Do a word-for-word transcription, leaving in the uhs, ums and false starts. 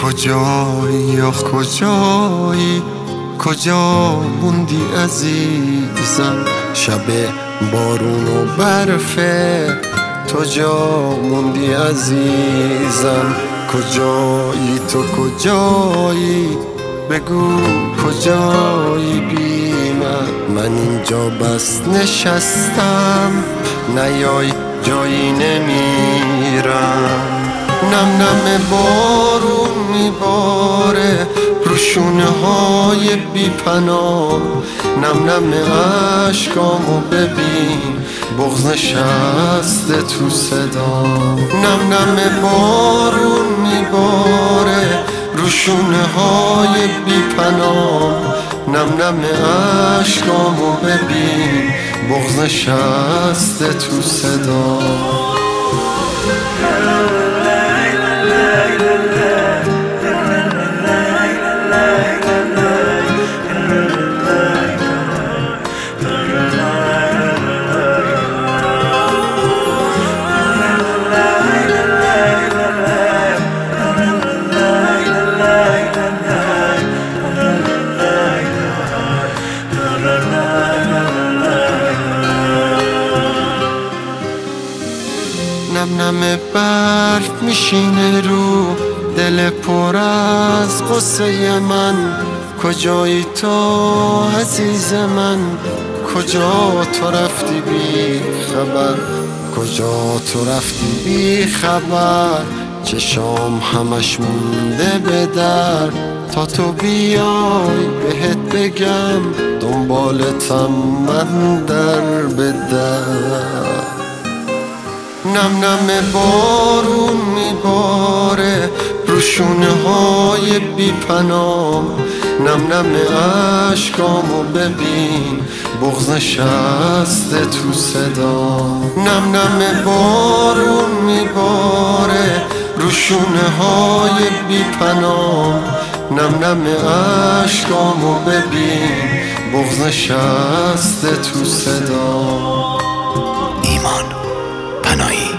کجایی یا کجایی، کجا موندی عزیزم؟ شب بارون و برفه تو جا موندی عزیزم. کجایی تو کجایی، بگو کجایی بی من؟ من اینجا بس نشستم، نیای جایی نمیرم. نم نم بارون میباره رو شونه های بی پناه، نم نم عشقامو ببین بغض نشسته تو صدا. نم نم بارون میباره رو شونه های بی پناه، نم نم عشقامو ببین بغض نشسته تو صدا. نم نم برف میشینه رو دل پر از قصه من. کجایی تو عزیز من، کجا تو رفتی بی خبر؟ کجا تو رفتی بی خبر؟ چشام همش مونده به در، تا تو بیای بهت بگم دنبالتم من در به در. نم نم بارون میباره رو شونه های بی پناه، نم نم عشقامو ببین بغض نشسته تو صدا. نم نم بارون میباره رو شونه های بی پناه، نم نم عشقامو ببین بغض نشسته تو صدا. ایمان پناهی.